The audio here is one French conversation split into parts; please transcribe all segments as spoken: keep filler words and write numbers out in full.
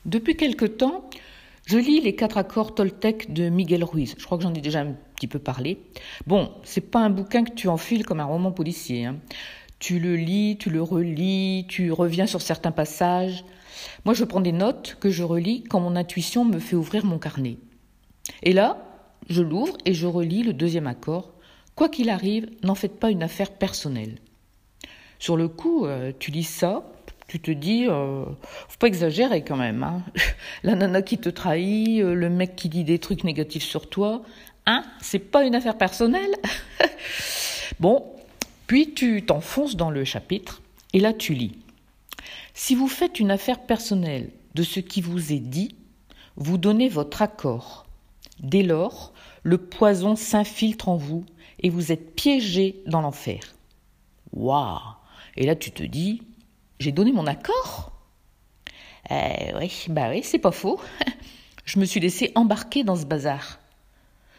Depuis quelque temps, je lis les quatre accords Toltec de Miguel Ruiz. Je crois que j'en ai déjà un petit peu parlé. Bon, c'est pas un bouquin que tu enfiles comme un roman policier, hein. Tu le lis, tu le relis, tu reviens sur certains passages. Moi, je prends des notes que je relis quand mon intuition me fait ouvrir mon carnet. Et là, je l'ouvre et je relis le deuxième accord. Quoi qu'il arrive, n'en faites pas une affaire personnelle. Sur le coup, euh, tu lis ça, tu te dis, euh, faut pas exagérer quand même, hein. La nana qui te trahit, euh, le mec qui dit des trucs négatifs sur toi, hein, c'est pas une affaire personnelle. Bon, puis tu t'enfonces dans le chapitre et là tu lis. Si vous faites une affaire personnelle de ce qui vous est dit, vous donnez votre accord. Dès lors, le poison s'infiltre en vous et vous êtes piégé dans l'enfer. Waouh! Et là tu te dis, j'ai donné mon accord ? euh, Oui, bah oui, c'est pas faux. Je me suis laissé embarquer dans ce bazar. Comment ?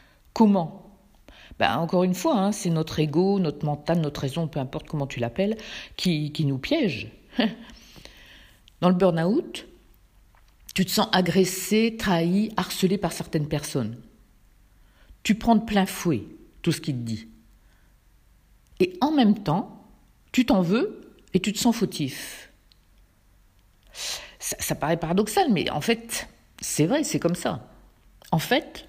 Ben, encore une fois, hein, c'est notre ego, notre mental, notre raison, peu importe comment tu l'appelles, qui, qui nous piège. Dans le burn-out, tu te sens agressé, trahi, harcelé par certaines personnes. Tu prends de plein fouet tout ce qu'il te dit. Et en même temps, tu t'en veux et tu te sens fautif. Ça, ça paraît paradoxal, mais en fait, c'est vrai, c'est comme ça. En fait,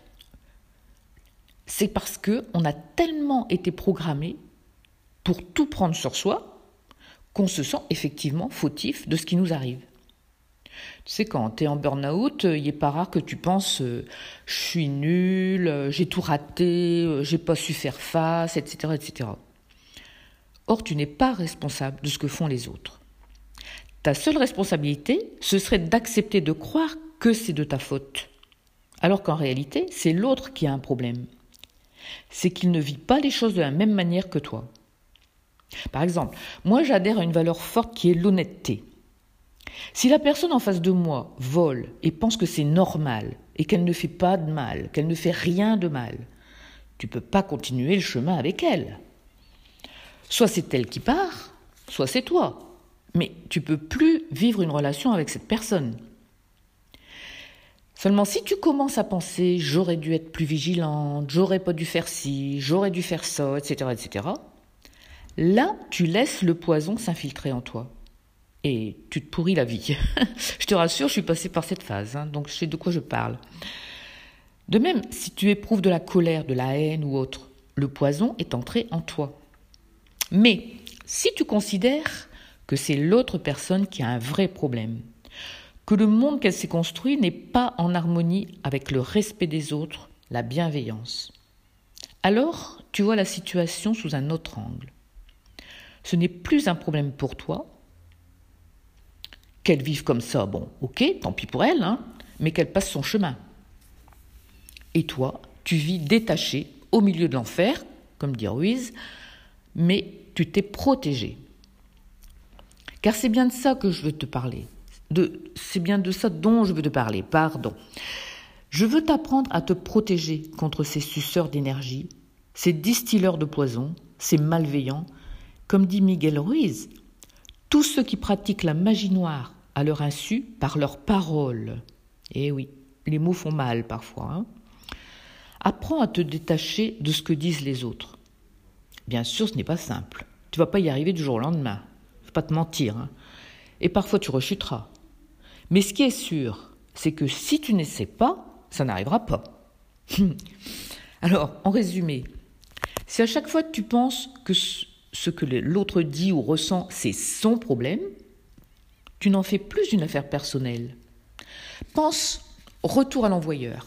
c'est parce qu'on a tellement été programmé pour tout prendre sur soi qu'on se sent effectivement fautif de ce qui nous arrive. Tu sais, quand tu es en burn-out, il n'est pas rare que tu penses euh, « je suis nul, euh, j'ai tout raté, euh, j'ai pas su faire face, et cetera, et cetera » Or, tu n'es pas responsable de ce que font les autres. Ta seule responsabilité, ce serait d'accepter de croire que c'est de ta faute. Alors qu'en réalité, c'est l'autre qui a un problème. C'est qu'il ne vit pas les choses de la même manière que toi. Par exemple, moi j'adhère à une valeur forte qui est l'honnêteté. Si la personne en face de moi vole et pense que c'est normal et qu'elle ne fait pas de mal, qu'elle ne fait rien de mal, tu ne peux pas continuer le chemin avec elle. Soit c'est elle qui part, soit c'est toi. Mais tu ne peux plus vivre une relation avec cette personne. Seulement, si tu commences à penser « j'aurais dû être plus vigilante, j'aurais pas dû faire ci, j'aurais dû faire ça, et cetera, et cetera » là, tu laisses le poison s'infiltrer en toi. Et tu te pourris la vie. Je te rassure, je suis passée par cette phase, hein, donc je sais de quoi je parle. De même, si tu éprouves de la colère, de la haine ou autre, le poison est entré en toi. Mais si tu considères que c'est l'autre personne qui a un vrai problème, que le monde qu'elle s'est construit n'est pas en harmonie avec le respect des autres, la bienveillance, alors tu vois la situation sous un autre angle. Ce n'est plus un problème pour toi. Qu'elle vive comme ça, bon, ok, tant pis pour elle, hein, mais qu'elle passe son chemin. Et toi, tu vis détaché au milieu de l'enfer, comme dit Ruiz, mais tu t'es protégé. Car c'est bien de ça que je veux te parler. De, c'est bien de ça dont je veux te parler, pardon. Je veux t'apprendre à te protéger contre ces suceurs d'énergie, ces distilleurs de poison, ces malveillants. Comme dit Miguel Ruiz, tous ceux qui pratiquent la magie noire à leur insu par leurs paroles. Eh oui, les mots font mal parfois. Hein. Apprends à te détacher de ce que disent les autres. Bien sûr, ce n'est pas simple. Tu ne vas pas y arriver du jour au lendemain. Il ne faut pas te mentir. Hein. Et parfois, tu rechuteras. Mais ce qui est sûr, c'est que si tu n'essaies pas, ça n'arrivera pas. Alors, en résumé, si à chaque fois tu penses que ce que l'autre dit ou ressent, c'est son problème, tu n'en fais plus une affaire personnelle. Pense retour à l'envoyeur.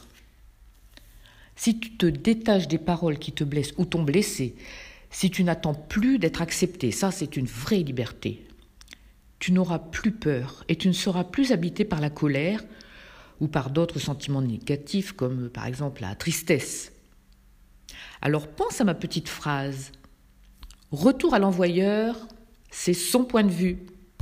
Si tu te détaches des paroles qui te blessent ou t'ont blessé, si tu n'attends plus d'être accepté, ça c'est une vraie liberté. Tu n'auras plus peur et tu ne seras plus habité par la colère ou par d'autres sentiments négatifs comme par exemple la tristesse. Alors pense à ma petite phrase. Retour à l'envoyeur, c'est son point de vue.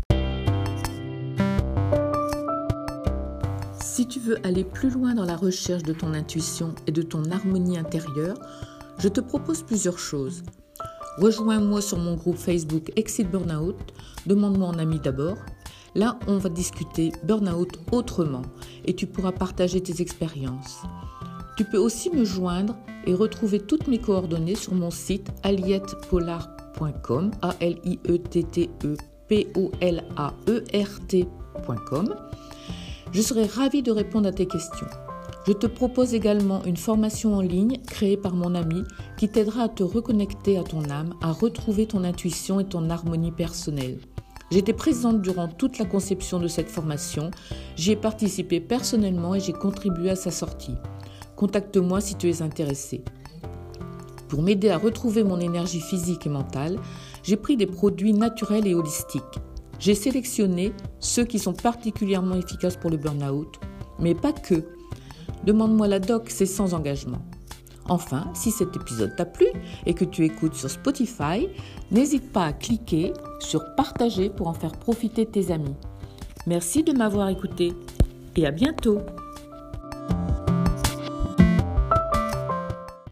Si tu veux aller plus loin dans la recherche de ton intuition et de ton harmonie intérieure, je te propose plusieurs choses. Rejoins-moi sur mon groupe Facebook Exit Burnout, demande-moi en ami d'abord. Là, on va discuter burn-out autrement et tu pourras partager tes expériences. Tu peux aussi me joindre et retrouver toutes mes coordonnées sur mon site aliette pollard point com, A L I E T T E P O L A E R T point com. Je serai ravie de répondre à tes questions. Je te propose également une formation en ligne créée par mon ami qui t'aidera à te reconnecter à ton âme, à retrouver ton intuition et ton harmonie personnelle. J'étais présente durant toute la conception de cette formation, j'y ai participé personnellement et j'ai contribué à sa sortie. Contacte-moi si tu es intéressé. Pour m'aider à retrouver mon énergie physique et mentale, j'ai pris des produits naturels et holistiques. J'ai sélectionné ceux qui sont particulièrement efficaces pour le burn-out, mais pas que. Demande-moi la doc, c'est sans engagement. Enfin, si cet épisode t'a plu et que tu écoutes sur Spotify, n'hésite pas à cliquer sur partager pour en faire profiter tes amis. Merci de m'avoir écouté et à bientôt.